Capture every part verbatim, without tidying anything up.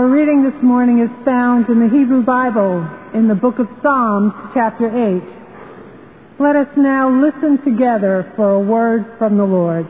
Our reading this morning is found in the Hebrew Bible in the book of Psalms, chapter eight. Let us now listen together for a word from the Lord.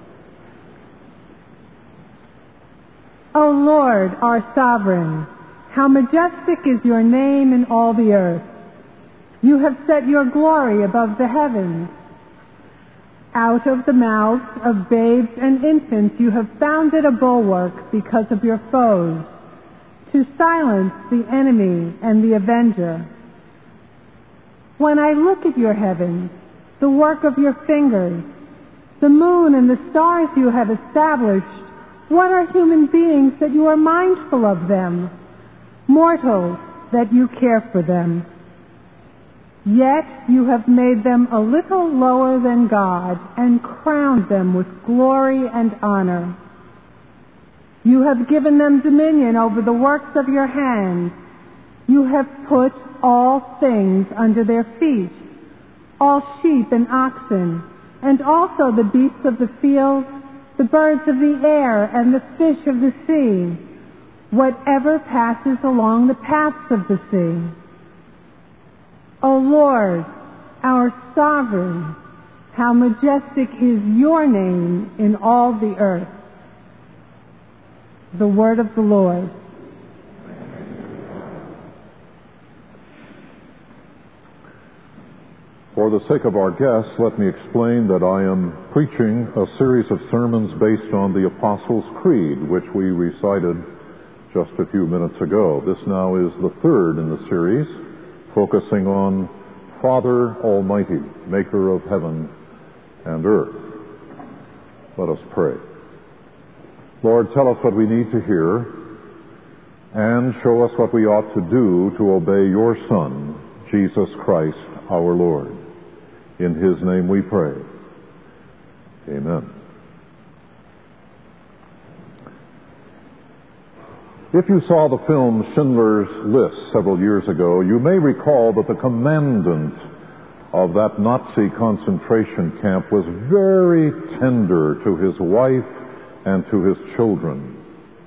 O Lord, our sovereign, how majestic is your name in all the earth. You have set your glory above the heavens. Out of the mouths of babes and infants you have founded a bulwark because of your foes, to silence the enemy and the avenger. When I look at your heavens, the work of your fingers, the moon and the stars you have established, what are human beings that you are mindful of them, mortals that you care for them? Yet you have made them a little lower than God and crowned them with glory and honor. You have given them dominion over the works of your hands. You have put all things under their feet, all sheep and oxen, and also the beasts of the field, the birds of the air, and the fish of the sea, whatever passes along the paths of the sea. O Lord, our sovereign, how majestic is your name in all the earth. The word of the Lord. For the sake of our guests, let me explain that I am preaching a series of sermons based on the Apostles' Creed, which we recited just a few minutes ago. This now is the third in the series, focusing on Father Almighty, maker of heaven and earth. Let us pray. Lord, tell us what we need to hear and show us what we ought to do to obey your Son, Jesus Christ, our Lord. In his name we pray. Amen. If you saw the film Schindler's List several years ago, you may recall that the commandant of that Nazi concentration camp was very tender to his wife and to his children,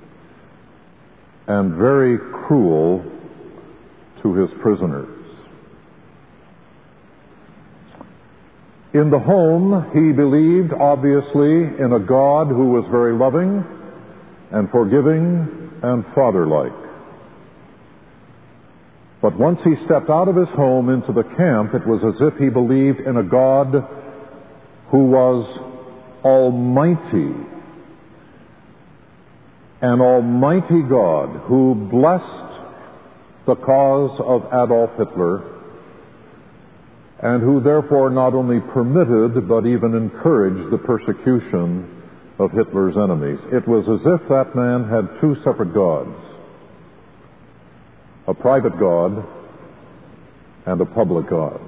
and very cruel to his prisoners. In the home, he believed, obviously, in a God who was very loving and forgiving and father-like. But once he stepped out of his home into the camp, it was as if he believed in a God who was almighty, an almighty God who blessed the cause of Adolf Hitler and who therefore not only permitted but even encouraged the persecution of Hitler's enemies. It was as if that man had two separate gods, a private God and a public God.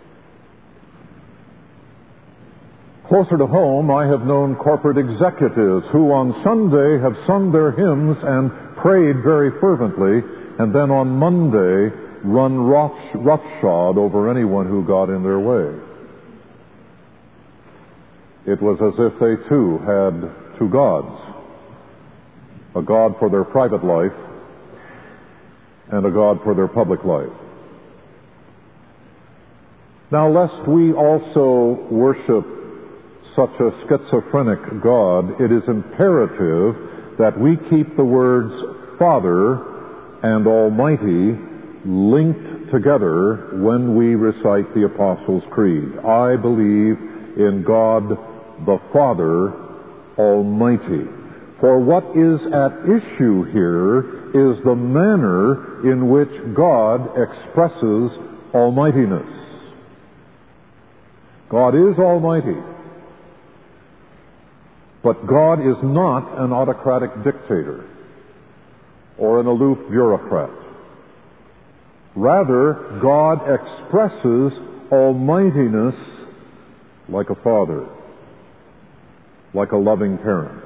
Closer to home, I have known corporate executives who on Sunday have sung their hymns and prayed very fervently, and then on Monday run roughshod over anyone who got in their way. It was as if they too had two gods, a God for their private life and a God for their public life. Now, lest we also worship such a schizophrenic God, it is imperative that we keep the words Father and Almighty linked together when we recite the Apostles' Creed. I believe in God the Father Almighty. For what is at issue here is the manner in which God expresses almightiness. God is almighty. But God is not an autocratic dictator or an aloof bureaucrat. Rather, God expresses almightiness like a father, like a loving parent.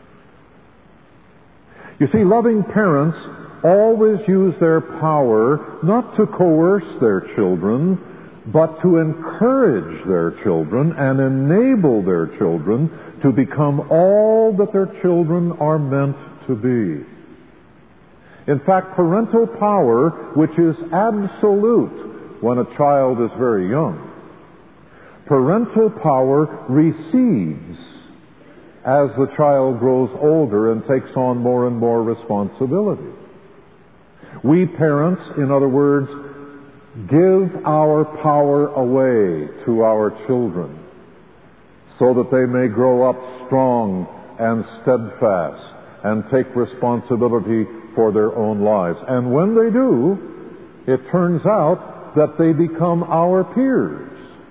You see, loving parents always use their power not to coerce their children, but to encourage their children and enable their children to become all that their children are meant to be. In fact, parental power, which is absolute when a child is very young, parental power recedes as the child grows older and takes on more and more responsibility. We parents, in other words, give our power away to our children so that they may grow up strong and steadfast and take responsibility for their own lives. And when they do, it turns out that they become our peers.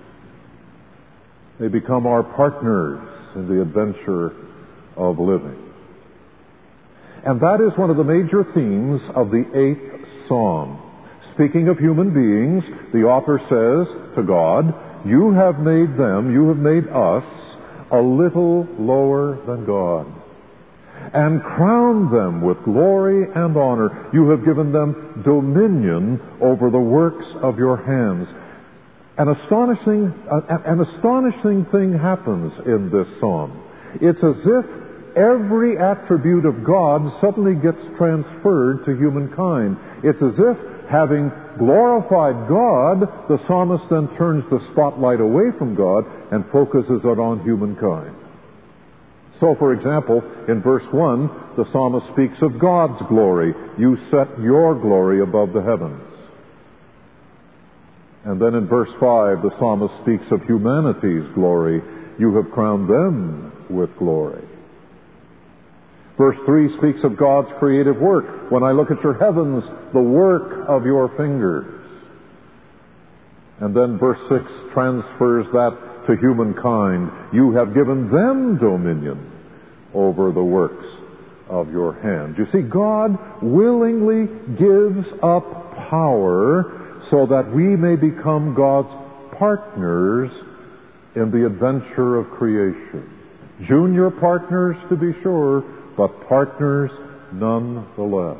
They become our partners in the adventure of living. And that is one of the major themes of the eighth Psalm. Speaking of human beings, the author says to God, "You have made them, you have made us, a little lower than God, and crowned them with glory and honor. You have given them dominion over the works of your hands." An astonishing, uh, an astonishing thing happens in this psalm. It's as if every attribute of God suddenly gets transferred to humankind. It's as if, having glorified God, the psalmist then turns the spotlight away from God and focuses it on humankind. So, for example, in verse one, the psalmist speaks of God's glory. "You set your glory above the heavens." And then in verse five, the psalmist speaks of humanity's glory. "You have crowned them with glory." Verse three speaks of God's creative work. "When I look at your heavens, the work of your fingers." And then verse six transfers that to humankind. "You have given them dominion over the works of your hand." You see, God willingly gives up power so that we may become God's partners in the adventure of creation. Junior partners, to be sure, but partners nonetheless.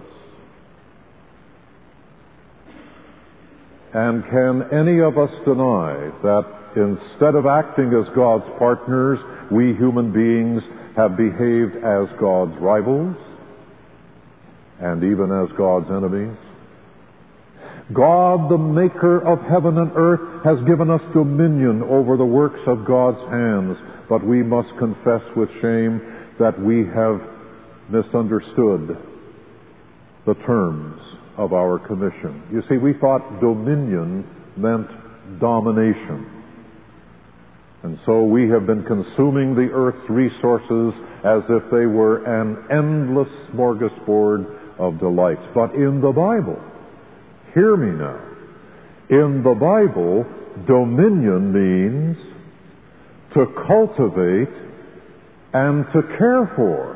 And can any of us deny that instead of acting as God's partners, we human beings have behaved as God's rivals and even as God's enemies? God, the maker of heaven and earth, has given us dominion over the works of God's hands, but we must confess with shame that we have misunderstood the terms of our commission. You see, we thought dominion meant domination. And so we have been consuming the earth's resources as if they were an endless smorgasbord of delights. But in the Bible, hear me now, in the Bible, dominion means to cultivate and to care for.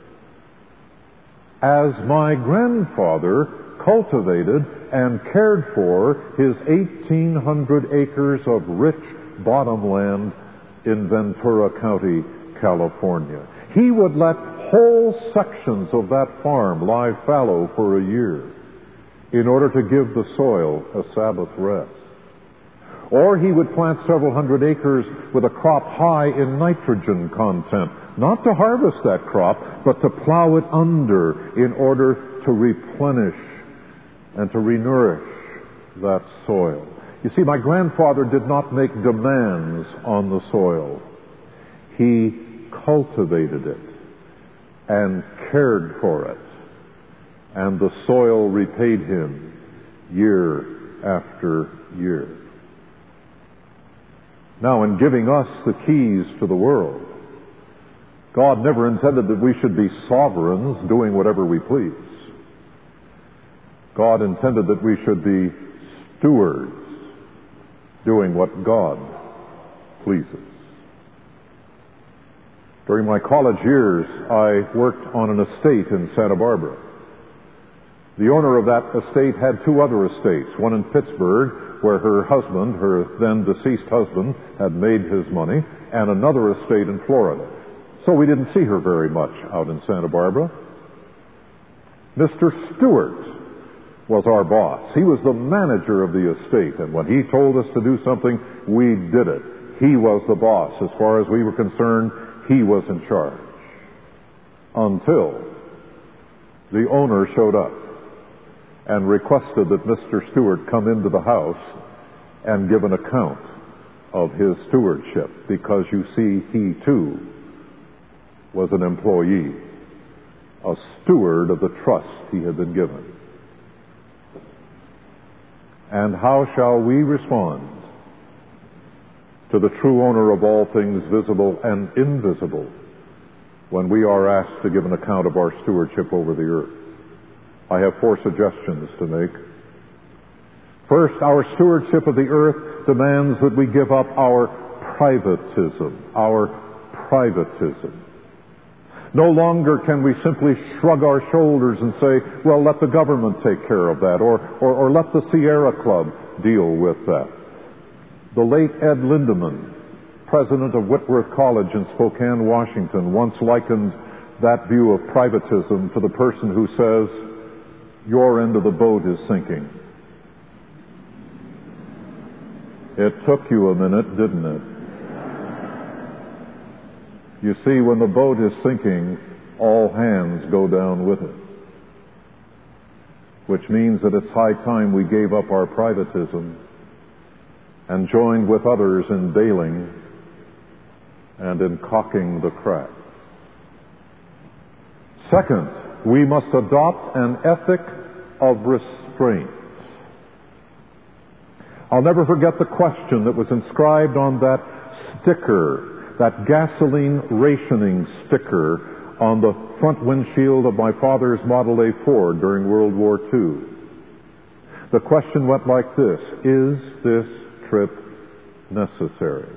As my grandfather cultivated and cared for his eighteen hundred acres of rich bottomland in Ventura County, California. He would let whole sections of that farm lie fallow for a year in order to give the soil a Sabbath rest. Or he would plant several hundred acres with a crop high in nitrogen content, not to harvest that crop, but to plow it under in order to replenish and to renourish that soil. You see, my grandfather did not make demands on the soil. He cultivated it and cared for it, and the soil repaid him year after year. Now, in giving us the keys to the world, God never intended that we should be sovereigns doing whatever we please. God intended that we should be stewards doing what God pleases. During my college years, I worked on an estate in Santa Barbara. The owner of that estate had two other estates, one in Pittsburgh, where her husband, her then deceased husband, had made his money, and another estate in Florida. So we didn't see her very much out in Santa Barbara. Mister Stewart was our boss. He was the manager of the estate, and when he told us to do something, we did it. He was the boss. As far as we were concerned, he was in charge. Until the owner showed up. and requested that Mister Stewart come into the house and give an account of his stewardship, because you see, he too was an employee, a steward of the trust he had been given. And how shall we respond to the true owner of all things visible and invisible when we are asked to give an account of our stewardship over the earth? I have four suggestions to make. First, our stewardship of the earth demands that we give up our privatism, our privatism. No longer can we simply shrug our shoulders and say, well, let the government take care of that, or, or, or let the Sierra Club deal with that. The late Ed Lindemann, president of Whitworth College in Spokane, Washington, once likened that view of privatism to the person who says, your end of the boat is sinking. It took you a minute, didn't it? You see, when the boat is sinking, all hands go down with it. Which means that it's high time we gave up our privatism and joined with others in bailing and in caulking the crack. Second, we must adopt an ethic of restraint. I'll never forget the question that was inscribed on that sticker, that gasoline rationing sticker on the front windshield of my father's Model A Ford during World War Two. The question went like this: is this trip necessary?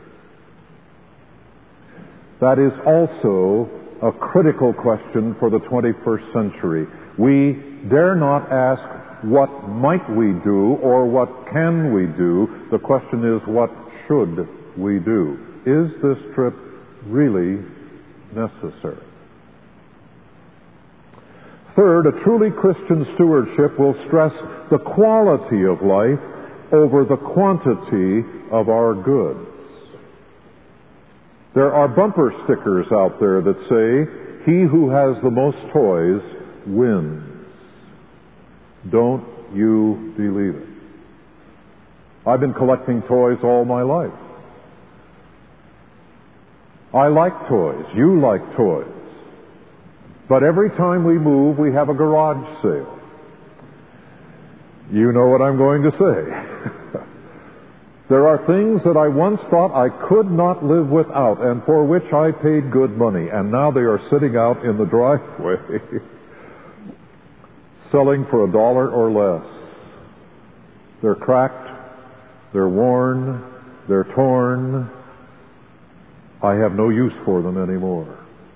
That is also a critical question for the twenty-first century. We dare not ask, what might we do or what can we do? The question is, what should we do? Is this trip really necessary? Third, a truly Christian stewardship will stress the quality of life over the quantity of our goods. There are bumper stickers out there that say, he who has the most toys wins. Don't you believe it? I've been collecting toys all my life. I like toys. You like toys. But every time we move, we have a garage sale. You know what I'm going to say. There are things that I once thought I could not live without and for which I paid good money, and now they are sitting out in the driveway selling for a dollar or less. They're cracked, they're worn, they're torn. I have no use for them anymore.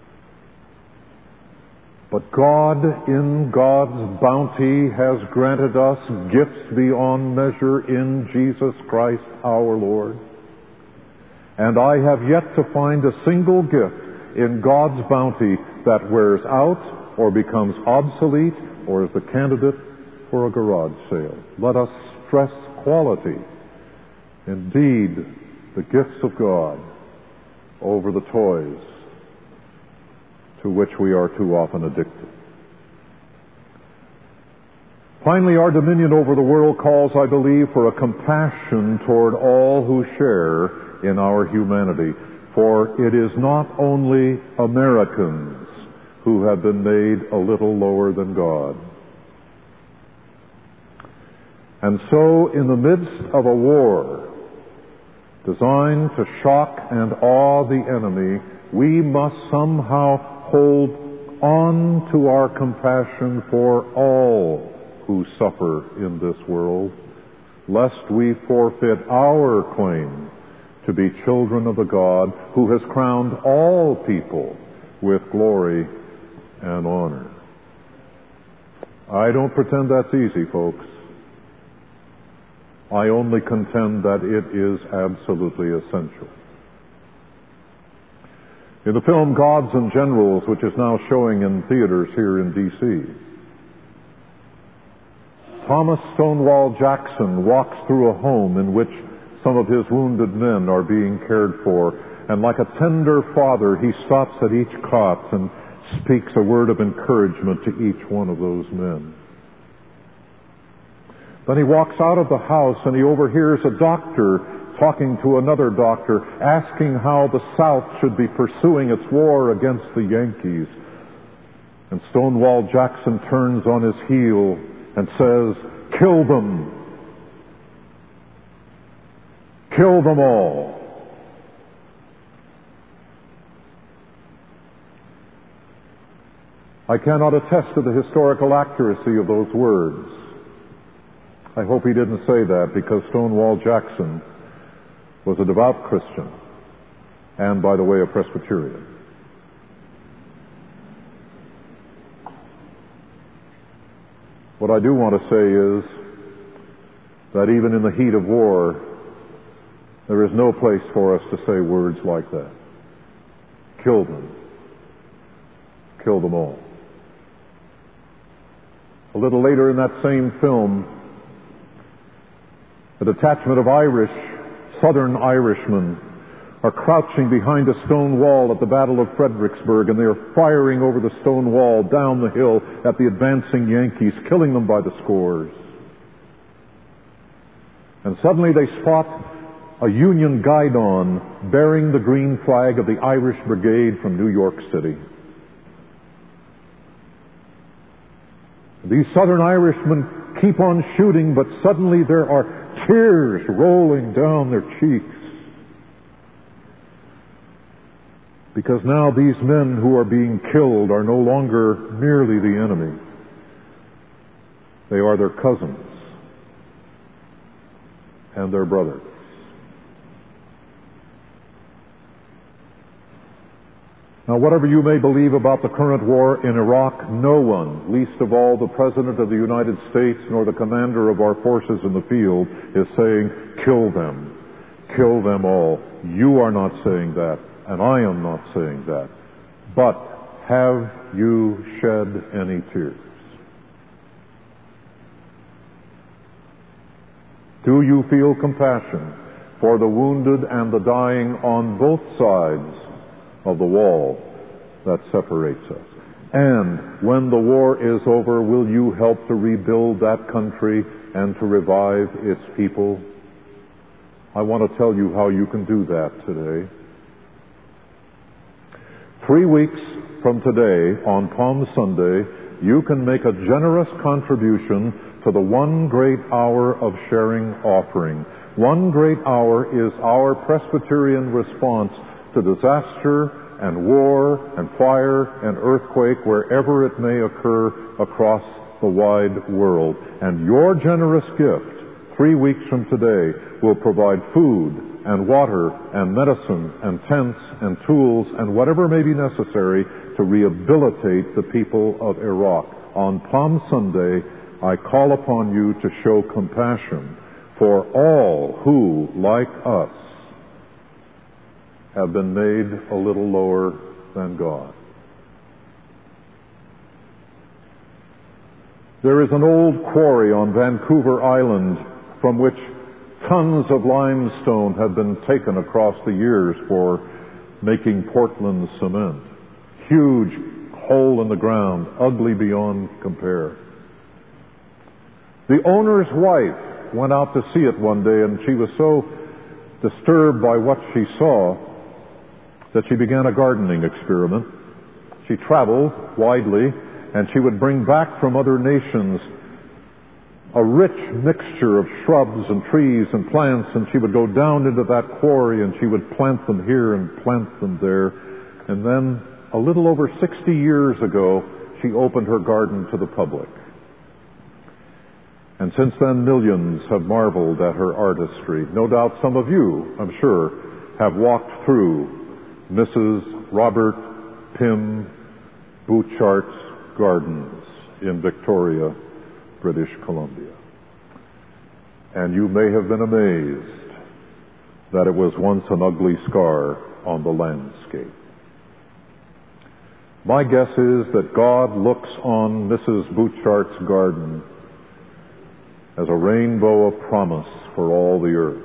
But God, in God's bounty, has granted us gifts beyond measure in Jesus Christ our Lord. And I have yet to find a single gift in God's bounty that wears out or becomes obsolete or is the candidate for a garage sale. Let us stress quality. Indeed, the gifts of God over the toys to which we are too often addicted. Finally, our dominion over the world calls, I believe, for a compassion toward all who share in our humanity. For it is not only Americans who have been made a little lower than God. And so, in the midst of a war designed to shock and awe the enemy, we must somehow hold on to our compassion for all who suffer in this world, lest we forfeit our claim to be children of the God who has crowned all people with glory and honor. I don't pretend that's easy, folks. I only contend that it is absolutely essential. In the film Gods and Generals, which is now showing in theaters here in D C, Thomas Stonewall Jackson walks through a home in which some of his wounded men are being cared for, and like a tender father, he stops at each cot and speaks a word of encouragement to each one of those men. Then he walks out of the house and he overhears a doctor talking to another doctor, asking how the South should be pursuing its war against the Yankees. And Stonewall Jackson turns on his heel and says, "Kill them. Kill them all." I cannot attest to the historical accuracy of those words. I hope he didn't say that, because Stonewall Jackson was a devout Christian and, by the way, a Presbyterian. What I do want to say is that even in the heat of war, there is no place for us to say words like that. Kill them. Kill them all. A little later in that same film, a detachment of Irish, Southern Irishmen, are crouching behind a stone wall at the Battle of Fredericksburg, and they are firing over the stone wall down the hill at the advancing Yankees, killing them by the scores. And suddenly they spot a Union guidon bearing the green flag of the Irish Brigade from New York City. These Southern Irishmen keep on shooting, but suddenly there are tears rolling down their cheeks. Because now these men who are being killed are no longer merely the enemy. They are their cousins and their brothers. Now, whatever you may believe about the current war in Iraq, no one, least of all the President of the United States nor the commander of our forces in the field, is saying, "Kill them. Kill them all." You are not saying that, and I am not saying that. But have you shed any tears? Do you feel compassion for the wounded and the dying on both sides of the wall that separates us? And when the war is over, will you help to rebuild that country and to revive its people? I want to tell you how you can do that today. Three weeks from today, on Palm Sunday, you can make a generous contribution to the One Great Hour of Sharing offering. One Great Hour is our Presbyterian response to disaster and war and fire and earthquake wherever it may occur across the wide world. And your generous gift, three weeks from today, will provide food and water and medicine and tents and tools and whatever may be necessary to rehabilitate the people of Iraq. On Palm Sunday, I call upon you to show compassion for all who, like us, have been made a little lower than God. There is an old quarry on Vancouver Island from which tons of limestone have been taken across the years for making Portland cement. Huge hole in the ground, ugly beyond compare. The owner's wife went out to see it one day, and she was so disturbed by what she saw that she began a gardening experiment. She traveled widely, and she would bring back from other nations a rich mixture of shrubs and trees and plants, and she would go down into that quarry and she would plant them here and plant them there. And then, a little over sixty years ago, she opened her garden to the public. And since then, millions have marveled at her artistry. No doubt some of you, I'm sure, have walked through Missus Robert Pym Bouchart's gardens in Victoria, British Columbia. And you may have been amazed that it was once an ugly scar on the landscape. My guess is that God looks on Missus Bouchart's garden as a rainbow of promise for all the earth.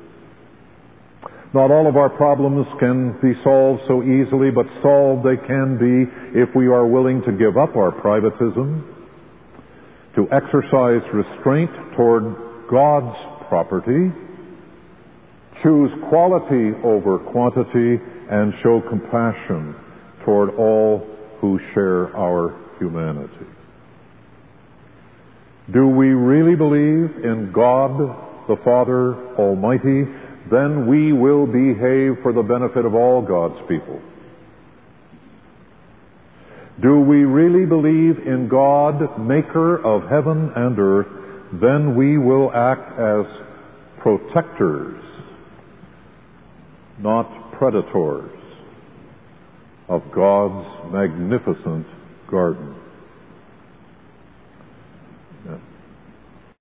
Not all of our problems can be solved so easily, but solved they can be if we are willing to give up our privatism, to exercise restraint toward God's property, choose quality over quantity, and show compassion toward all who share our humanity. Do we really believe in God the Father Almighty? Then we will behave for the benefit of all God's people. Do we really believe in God, maker of heaven and earth? Then we will act as protectors, not predators, of God's magnificent garden.